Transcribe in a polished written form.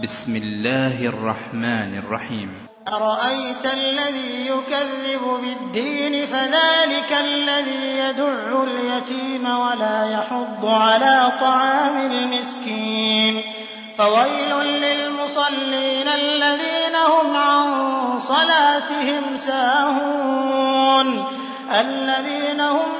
بسم الله الرحمن الرحيم. أرأيت الذي يكذب بالدين فذلك الذي يدع اليتيم ولا يحض على طعام المسكين فويل للمصلين الذين هم عن صلاتهم ساهون الذين هم